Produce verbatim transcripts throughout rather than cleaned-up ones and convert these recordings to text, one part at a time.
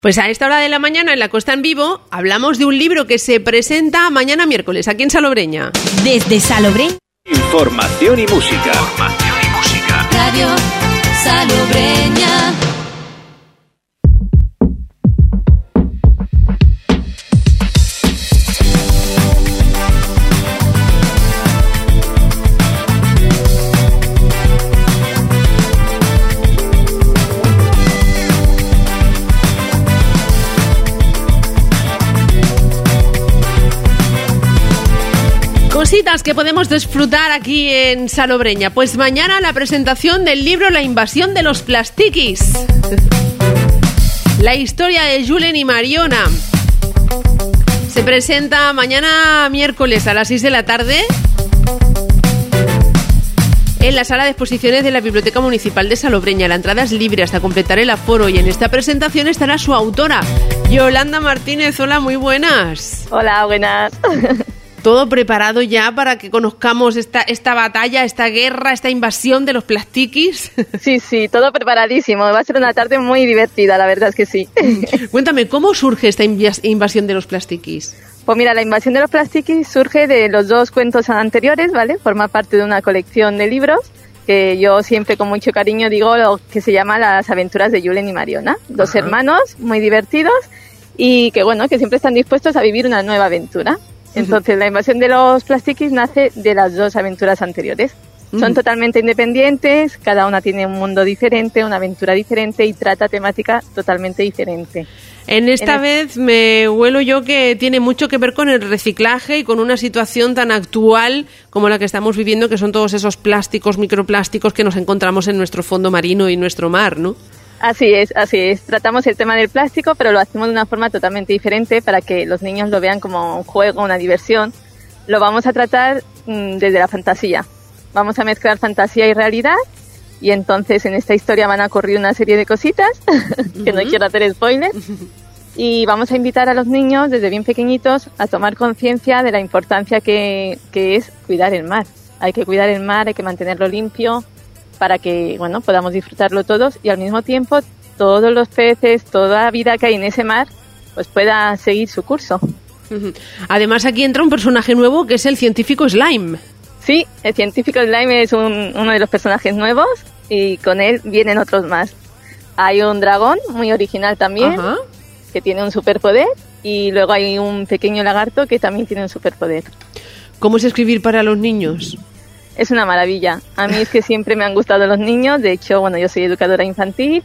Pues a esta hora de la mañana en La Costa en Vivo hablamos de un libro que se presenta mañana miércoles aquí en Salobreña. Desde Salobreña. Información y música. Información y música. Radio Salobreña. Cositas que podemos disfrutar aquí en Salobreña. Pues mañana la presentación del libro La invasión de los plastiquis. La historia de Julen y Mariona. Se presenta mañana miércoles a las seis de la tarde en la sala de exposiciones de la Biblioteca Municipal de Salobreña. La entrada es libre hasta completar el aforo y en esta presentación estará su autora, Yolanda Martínez. Hola, muy buenas. Hola, buenas. Todo preparado ya para que conozcamos esta, esta batalla, esta guerra, esta invasión de los plastiquis. Sí, sí, todo preparadísimo. Va a ser una tarde muy divertida, la verdad es que sí. Cuéntame, ¿cómo surge esta invasión de los plastiquis? Pues mira, la invasión de los plastiquis surge de los dos cuentos anteriores, ¿vale? Forma parte de una colección de libros que yo siempre con mucho cariño digo lo que se llama Las aventuras de Julen y Mariona. Dos Ajá. hermanos muy divertidos y que, bueno, que siempre están dispuestos a vivir una nueva aventura. Entonces, la invasión de los plastiquis nace de las dos aventuras anteriores. Son uh-huh. totalmente independientes, cada una tiene un mundo diferente, una aventura diferente y trata temática totalmente diferente. En esta en el... vez me huelo yo que tiene mucho que ver con el reciclaje y con una situación tan actual como la que estamos viviendo, que son todos esos plásticos, microplásticos que nos encontramos en nuestro fondo marino y nuestro mar, ¿no? Así es, así es. Tratamos el tema del plástico, pero lo hacemos de una forma totalmente diferente para que los niños lo vean como un juego, una diversión. Lo vamos a tratar mmm, desde la fantasía. Vamos a mezclar fantasía y realidad y entonces en esta historia van a ocurrir una serie de cositas que no quiero hacer spoilers. Y vamos a invitar a los niños desde bien pequeñitos a tomar conciencia de la importancia que, que es cuidar el mar. Hay que cuidar el mar, hay que mantenerlo limpio, para que, bueno, podamos disfrutarlo todos y al mismo tiempo todos los peces, toda la vida que hay en ese mar, pues pueda seguir su curso. Además, aquí entra un personaje nuevo que es el científico Slime. Sí, el científico Slime es un, uno de los personajes nuevos y con él vienen otros más. Hay un dragón muy original también, Ajá. que tiene un superpoder, y luego hay un pequeño lagarto que también tiene un superpoder. ¿Cómo es escribir para los niños? Es una maravilla. A mí es que siempre me han gustado los niños. De hecho, bueno, yo soy educadora infantil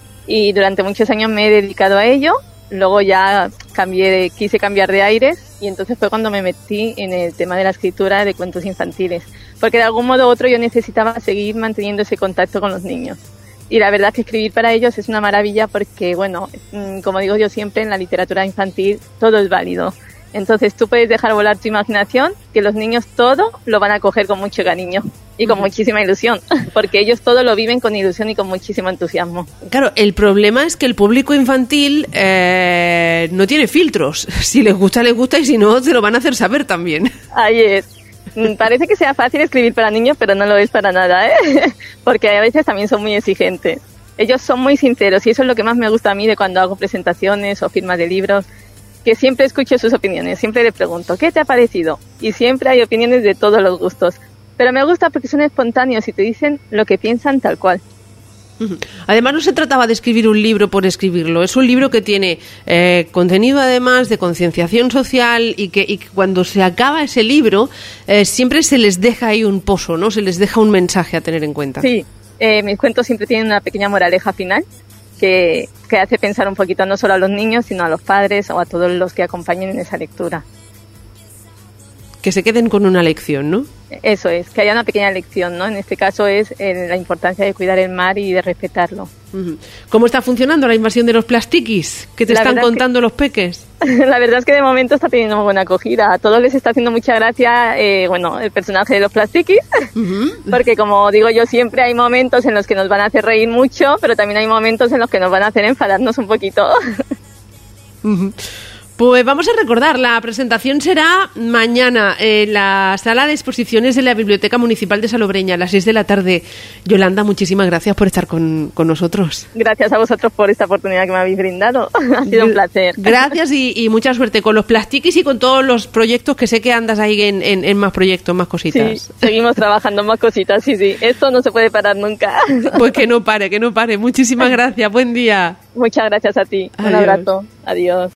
y durante muchos años me he dedicado a ello. Luego ya cambié, de, quise cambiar de aires y entonces fue cuando me metí en el tema de la escritura de cuentos infantiles. Porque de algún modo u otro yo necesitaba seguir manteniendo ese contacto con los niños. Y la verdad es que escribir para ellos es una maravilla porque, bueno, como digo yo siempre, en la literatura infantil todo es válido. Entonces tú puedes dejar volar tu imaginación, que los niños todo lo van a coger con mucho cariño y con uh-huh. muchísima ilusión, porque ellos todo lo viven con ilusión y con muchísimo entusiasmo. Claro, el problema es que el público infantil eh, no tiene filtros. Si les gusta, les gusta, y si no, se lo van a hacer saber también. Ahí es. Parece que sea fácil escribir para niños, pero no lo es para nada, ¿eh? Porque a veces también son muy exigentes. Ellos son muy sinceros y eso es lo que más me gusta a mí de cuando hago presentaciones o firmas de libros, que siempre escucho sus opiniones, siempre le pregunto, ¿qué te ha parecido? Y siempre hay opiniones de todos los gustos. Pero me gusta porque son espontáneos y te dicen lo que piensan tal cual. Además, no se trataba de escribir un libro por escribirlo. Es un libro que tiene eh, contenido además de concienciación social y que, y que cuando se acaba ese libro eh, siempre se les deja ahí un pozo, ¿no? Se les deja un mensaje a tener en cuenta. Sí, eh, mis cuentos siempre tienen una pequeña moraleja final que, que hace pensar un poquito no solo a los niños, sino a los padres o a todos los que acompañen en esa lectura. Que se queden con una lección, ¿no? Eso es, que haya una pequeña lección, ¿no? En este caso es eh, la importancia de cuidar el mar y de respetarlo. ¿Cómo está funcionando la invasión de los plastiquis? ¿Qué te la están contando que, los peques? La verdad es que de momento está teniendo muy buena acogida. A todos les está haciendo mucha gracia, eh, bueno, el personaje de los plastiquis, uh-huh. porque como digo yo siempre, hay momentos en los que nos van a hacer reír mucho, pero también hay momentos en los que nos van a hacer enfadarnos un poquito. Uh-huh. Pues vamos a recordar, la presentación será mañana en la sala de exposiciones de la Biblioteca Municipal de Salobreña a las seis de la tarde. Yolanda, muchísimas gracias por estar con, con nosotros. Gracias a vosotros por esta oportunidad que me habéis brindado. Ha sido un placer. Gracias y, y mucha suerte con los plastiquis y con todos los proyectos, que sé que andas ahí en, en, en más proyectos, más cositas. Sí, seguimos trabajando en más cositas, sí, sí. Esto no se puede parar nunca. Pues que no pare, que no pare. Muchísimas gracias. Buen día. Muchas gracias a ti. Adiós. Un abrazo. Adiós.